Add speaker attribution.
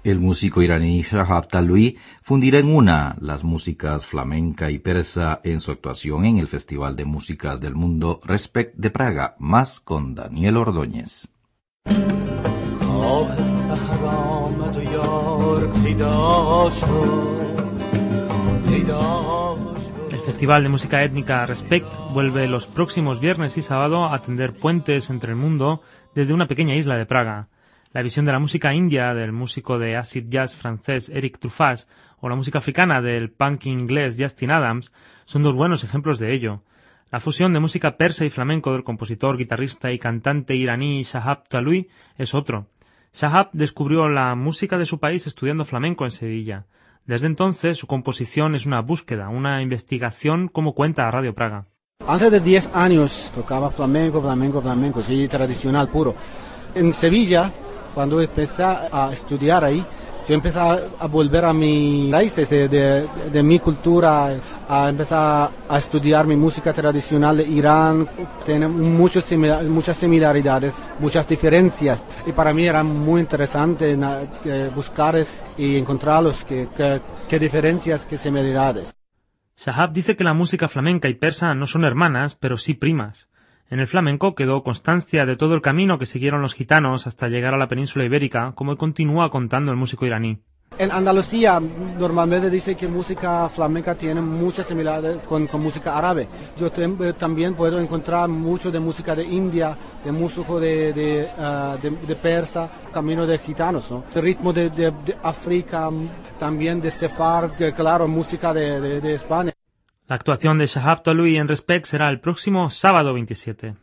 Speaker 1: El músico iraní Shahab Talwi fundirá en una las músicas flamenca y persa en su actuación en el Festival de Músicas del Mundo Respect de Praga, más con Daniel Ordóñez.
Speaker 2: El Festival de Música Étnica Respect vuelve los próximos viernes y sábado a tender puentes entre el mundo desde una pequeña isla de Praga. La visión de la música india del músico de acid jazz francés Eric Truffaz o la música africana del punk inglés Justin Adams son dos buenos ejemplos de ello. La fusión de música persa y flamenco del compositor, guitarrista y cantante iraní Shahab Talwi es otro. Shahab descubrió la música de su país estudiando flamenco en Sevilla. Desde entonces su composición es una búsqueda, una investigación, como cuenta a Radio Praga.
Speaker 3: Antes de 10 años tocaba flamenco, sí, tradicional puro. En Sevilla, cuando empecé a estudiar ahí, yo empecé a volver a mis raíces de mi cultura, a empezar a estudiar mi música tradicional de Irán. Tiene muchas similaridades, muchas diferencias. Y para mí era muy interesante buscar y encontrar qué diferencias, qué similaridades.
Speaker 2: Shahab dice que la música flamenca y persa no son hermanas, pero sí primas. En el flamenco quedó constancia de todo el camino que siguieron los gitanos hasta llegar a la península ibérica, como continúa contando el músico iraní.
Speaker 3: En Andalucía normalmente dice que música flamenca tiene muchas similaridades con música árabe. Yo también puedo encontrar mucho de música de India, de músico de persa, camino de gitanos, ¿no? El ritmo de África, también de sefard, claro, música de España.
Speaker 2: La actuación de Shahab Talwi en Respect será el próximo sábado 27.